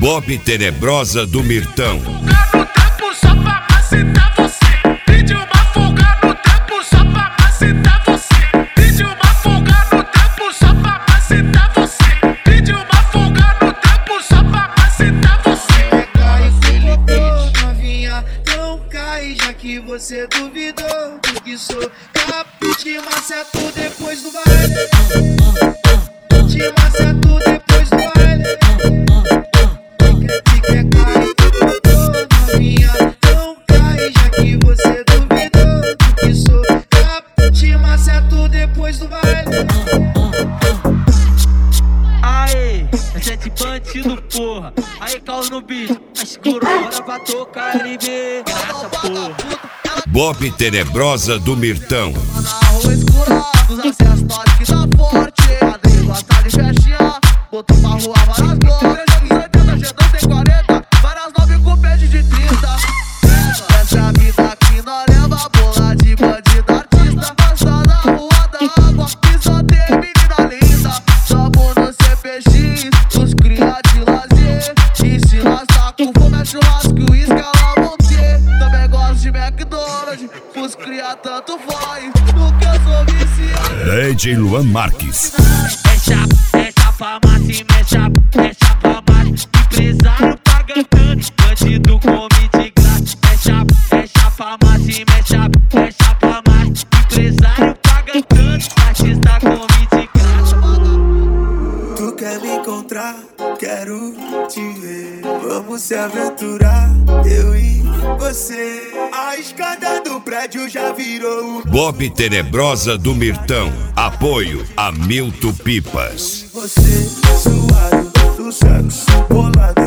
Bob Tenebrosa do Mirtão. Você duvidou do que sou capaz de maceto depois do baile. De maceto depois do baile. Quer cair, novinha, não cai, já que você duvidou do que sou capaz de maceto depois do baile. Aê, é 7 bandido, porra. Aí caos no bicho, a escuro, bora pra tocar LB. Graça, porra. Bob Tenebrosa do Mirtão. Na rua escura, nos acessos que tá forte. Andei gosta de festinha, botou pra rua várias cores. G2 tem 40, várias 9 com pede de 30. Essa é a vida que nós leva, bola de bandido artista. Só na rua da água, e só tem menina linda. Tamo no CPX, os cria de lazer. E se nós tá com fome é churrasco e uísque, ela vão ter. Também gosto de McDonald's, os cria tanto faz, no que eu sou viciado. DJ Luan Marques. É chapa massa e é chapa massa. Empresário pagando, bandido come de graça. É chapa massa e é chapa massa. Empresário pagando, artista come de graça. Tu quer me encontrar? Quero te ver. Vamos se aventurar, eu e você. A escada do prédio já virou Bob Tenebrosa do Mirtão. Apoio a Milton Pipas. você, suado, do sexo bolado.